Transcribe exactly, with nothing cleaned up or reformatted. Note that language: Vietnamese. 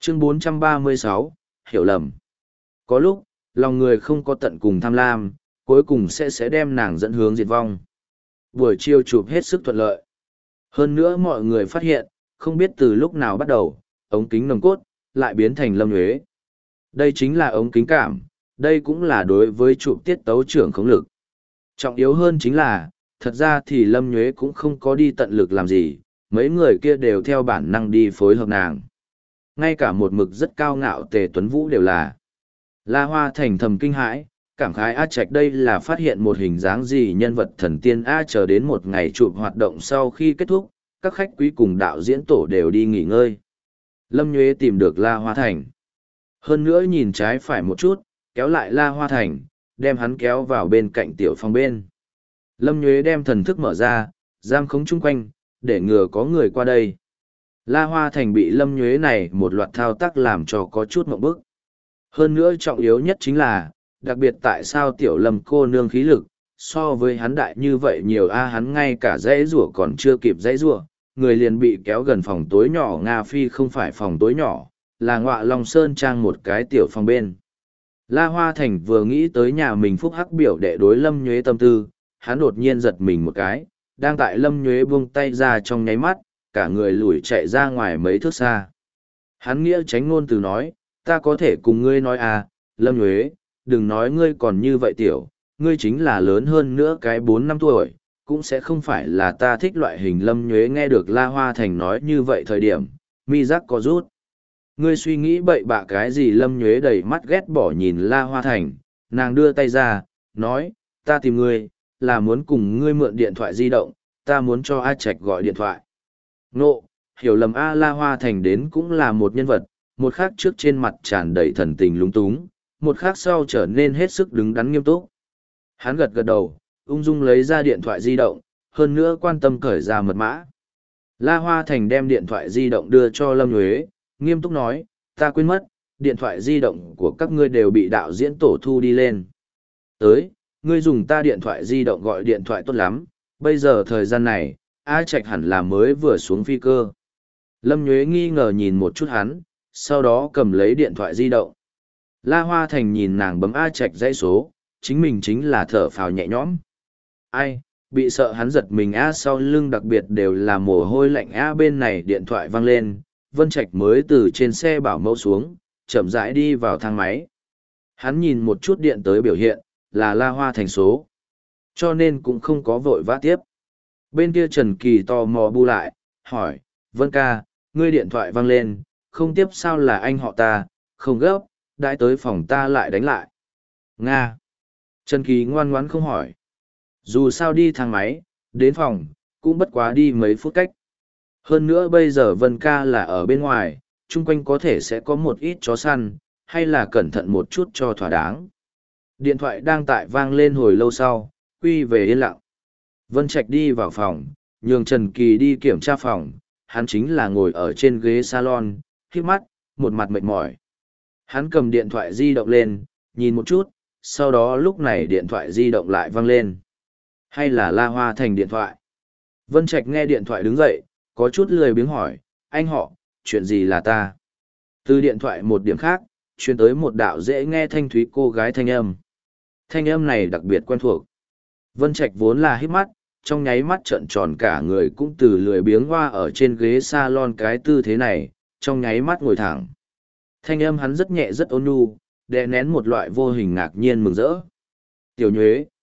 Chương bốn trăm ba mươi sáu, hiểu lầm. Có lúc, lòng người không có tận cùng tham lam, cuối cùng sẽ sẽ đem nàng dẫn hướng diệt vong. Buổi chiều chụp hết sức thuận lợi. Hơn nữa mọi người phát hiện, không biết từ lúc nào bắt đầu, ống kính nồng cốt, lại biến thành Lâm Nhuế. Đây chính là ống kính cảm, đây cũng là đối với chụp tiết tấu trưởng khống lực. Trọng yếu hơn chính là, thật ra thì Lâm Nhuế cũng không có đi tận lực làm gì, mấy người kia đều theo bản năng đi phối hợp nàng. Ngay cả một mực rất cao ngạo Tề Tuấn Vũ đều là. La Hoa Thành thầm kinh hãi, cảm khái A Trạch đây là phát hiện một hình dáng gì nhân vật thần tiên A chờ đến một ngày chụp hoạt động sau khi kết thúc, các khách quý cùng đạo diễn tổ đều đi nghỉ ngơi. Lâm Nhuế tìm được La Hoa Thành. Hơn nữa nhìn trái phải một chút, kéo lại La Hoa Thành, đem hắn kéo vào bên cạnh tiểu phòng bên. Lâm Nhuế đem thần thức mở ra, giam khống chung quanh, để ngừa có người qua đây. La Hoa Thành bị Lâm Nhuế này một loạt thao tác làm cho có chút mộng bức. Hơn nữa trọng yếu nhất chính là, đặc biệt tại sao tiểu Lâm cô nương khí lực, so với hắn đại như vậy nhiều a hắn ngay cả dãy rủa còn chưa kịp dãy rủa, người liền bị kéo gần phòng tối nhỏ Nga Phi không phải phòng tối nhỏ, là Ngọa Long Sơn Trang một cái tiểu phòng bên. La Hoa Thành vừa nghĩ tới nhà mình phúc hắc biểu đệ đối Lâm Nhuế tâm tư, hắn đột nhiên giật mình một cái, đang tại Lâm Nhuế buông tay ra trong nháy mắt, cả người lùi chạy ra ngoài mấy thước xa. Hắn nghĩa tránh ngôn từ nói, ta có thể cùng ngươi nói à, Lâm Nhuế, đừng nói ngươi còn như vậy tiểu, ngươi chính là lớn hơn nữa cái bốn năm tuổi, cũng sẽ không phải là ta thích loại hình. Lâm Nhuế nghe được La Hoa Thành nói như vậy thời điểm, mi giác có rút. Ngươi suy nghĩ bậy bạ cái gì? Lâm Nhuế đầy mắt ghét bỏ nhìn La Hoa Thành, nàng đưa tay ra, nói, ta tìm ngươi, là muốn cùng ngươi mượn điện thoại di động, ta muốn cho A Trạch gọi điện thoại. Nộ, hiểu lầm A. La Hoa Thành đến cũng là một nhân vật, một khác trước trên mặt tràn đầy thần tình lúng túng, một khác sau trở nên hết sức đứng đắn nghiêm túc. Hắn gật gật đầu, ung dung lấy ra điện thoại di động, hơn nữa quan tâm cởi ra mật mã. La Hoa Thành đem điện thoại di động đưa cho Lâm Nhuế, nghiêm túc nói, ta quên mất, điện thoại di động của các ngươi đều bị đạo diễn tổ thu đi lên. Tới, ngươi dùng ta điện thoại di động gọi điện thoại tốt lắm, bây giờ thời gian này, A Trạch hẳn là mới vừa xuống phi cơ. Lâm Nhuế nghi ngờ nhìn một chút hắn, sau đó cầm lấy điện thoại di động. La Hoa Thành nhìn nàng bấm A Trạch dãy số, chính mình chính là thở phào nhẹ nhõm. Ai, bị sợ hắn giật mình A sau lưng đặc biệt đều là mồ hôi lạnh A bên này điện thoại vang lên, Vân Trạch mới từ trên xe bảo mẫu xuống, chậm rãi đi vào thang máy. Hắn nhìn một chút điện tới biểu hiện, là La Hoa Thành số. Cho nên cũng không có vội vã tiếp. Bên kia Trần Kỳ tò mò bu lại, hỏi, Vân ca, ngươi điện thoại vang lên, không tiếp sao là anh họ ta, không gấp, đãi tới phòng ta lại đánh lại. Nga. Trần Kỳ ngoan ngoãn không hỏi. Dù sao đi thang máy, đến phòng, cũng bất quá đi mấy phút cách. Hơn nữa bây giờ Vân ca là ở bên ngoài, chung quanh có thể sẽ có một ít chó săn, hay là cẩn thận một chút cho thỏa đáng. Điện thoại đang tại vang lên hồi lâu sau, quy về yên lặng. Vân Trạch đi vào phòng, nhường Trần Kỳ đi kiểm tra phòng, hắn chính là ngồi ở trên ghế salon, khép mắt, một mặt mệt mỏi. Hắn cầm điện thoại di động lên, nhìn một chút, sau đó lúc này điện thoại di động lại vang lên. Hay là La Hoa Thành điện thoại? Vân Trạch nghe điện thoại đứng dậy, có chút lười biếng hỏi, anh họ, chuyện gì là ta? Từ điện thoại một điểm khác, truyền tới một đạo dễ nghe thanh thúy cô gái thanh âm. Thanh âm này đặc biệt quen thuộc. Vân Trạch vốn là hít mắt, trong nháy mắt trợn tròn cả người cũng từ lười biếng hoa ở trên ghế salon cái tư thế này, trong nháy mắt ngồi thẳng. Thanh âm hắn rất nhẹ rất ôn nhu, đè nén một loại vô hình ngạc nhiên mừng rỡ. Tiểu Nhuế,